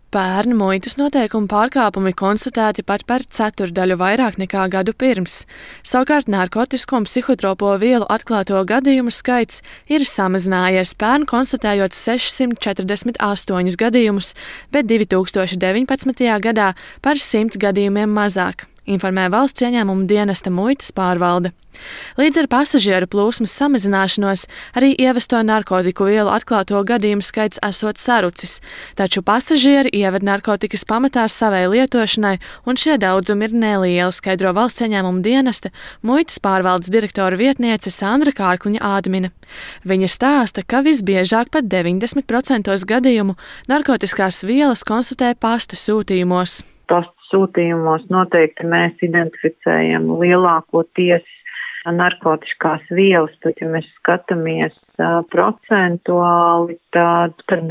Pērn muitas noteikumu pārkāpumi konstatēti pat par ceturdaļu vairāk nekā gadu pirms. Savukārt narkotisko un psihotropo vielu atklāto gadījumu skaits ir samazinājies, pērn konstatējot 648 gadījumus, bet 2019. gadā par 100 gadījumiem mazāk, informē Valsts ieņēmumu dienesta muitas pārvalde. Līdz ar pasažieru plūsmas samazināšanos arī ievesto narkotiku vielu atklāto gadījumu skaits esot sarucis, taču pasažieri ieved narkotikas pamatā savai lietošanai, un šie daudzumi ir nelieli, skaidro Valsts ieņēmumu dienesta muitas pārvaldes direktora vietniece Sandra Kārkliņa Ādmine. Viņa stāsta, ka visbiežāk pat 90% gadījumu narkotiskās vielas konstatē pasta sūtījumos. Pasta sūtījumos noteikti mēs identificējam lielākoties narkotiskās vielas, tad, ja mēs skatāmies procentuāli, tad par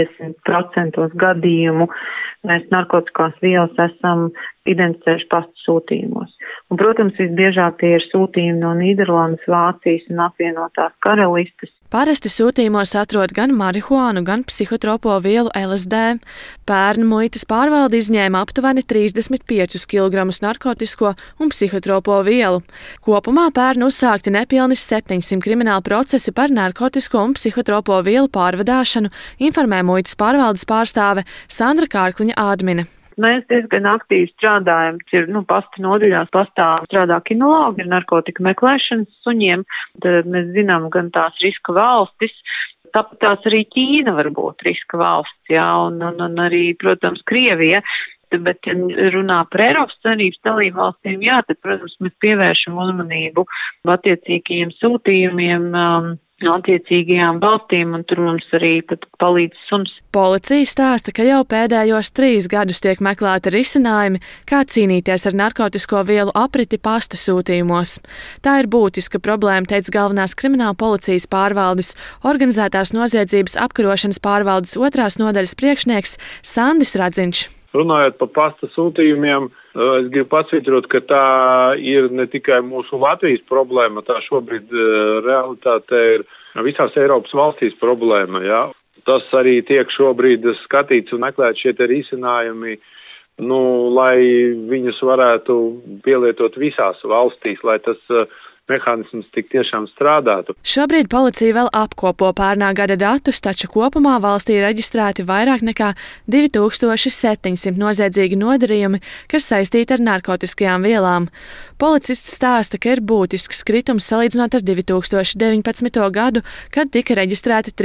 90% gadījumu mēs narkotiskās vielas esam identificējuši pasta sūtījumos. Un, protams, visbiežāk tie ir sūtījumi no Nīderlandes, Vācijas un apvienotās Karalistes. Parasti sūtījumos atrod gan marihuānu, gan psihotropo vielu LSD. Pērn muitas pārvalde izņēma aptuveni 35 kg narkotisko un psihotropo vielu. Kopumā pērn uzsākti nepilni 700 krimināli procesi par narkotisko un psihotropo vielu pārvadāšanu, informē muitas pārvaldes pārstāve Sandra Kārkliņa Ādmine. Mēs diezgan aktīvi strādājam, pasta nodaļās strādā kinologi ar narkotiku meklēšanas suņiem, tad mēs zinām gan tās riska valstis, tāpat tās arī Ķīna var būt riska valsts, un arī, protams, Krievija. Bet, ja runā par Eiropas Savienības dalību valstīm, tad, protams, mēs pievēršam uzmanību attiecīgajiem sūtījumiem, attiecīgajām valstīm, un tur mums arī pat palīdz suns. Policija stāsta, ka jau pēdējos 3 gadus tiek meklēti risinājumi, kā cīnīties ar narkotisko vielu apriti pasta sūtījumos. Tā ir būtiska problēma, teica galvenās krimināla policijas pārvaldes organizētās noziedzības apkarošanas pārvaldes 2. nodaļas priekšnieks Sandis Radziņš. Runājot par pasta sūtījumiem, es gribu pasvītrot, ka tā ir ne tikai mūsu Latvijas problēma, tā šobrīd realitāte ir visās Eiropas valstīs problēma. Ja? Tas arī tiek šobrīd skatīts un meklēt šie risinājumi, lai viņus varētu pielietot visās valstīs, lai tas mehānisms tik tiešām strādātu. Šobrīd policija vēl apkopo pērnā gada datus, taču kopumā valstī ir reģistrēti vairāk nekā 2700 noziedzīgi nodarījumi, kas saistīti ar narkotiskajām vielām. Policists stāsta, ka ir būtisks kritums salīdzinot ar 2019. gadu, kad tika reģistrēti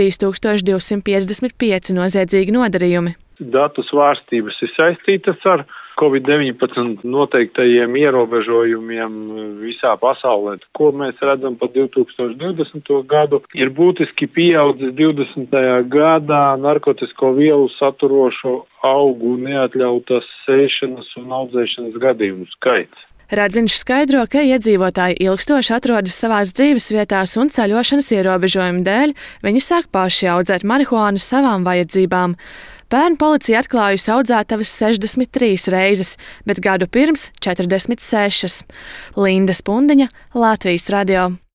3255 noziedzīgi nodarījumi. Datu svārstības ir saistītas ar COVID-19 noteiktajiem ierobežojumiem visā pasaulē. Ko mēs redzam par 2020. gadu, ir būtiski pieaudzis 20. gadā narkotisko vielu saturošo augu neatļautas sēšanas un audzēšanas gadījumu skaits. Radziņš skaidro, ka iedzīvotāji ilgstoši atrodas savās dzīvesvietās un ceļošanas ierobežojumu dēļ viņi sāk paši audzēt marihuānu savām vajadzībām. Pērn policija atklājusi audzētavas 63 reizes, bet gadu pirms 46. Linda Spundiņa, Latvijas radio.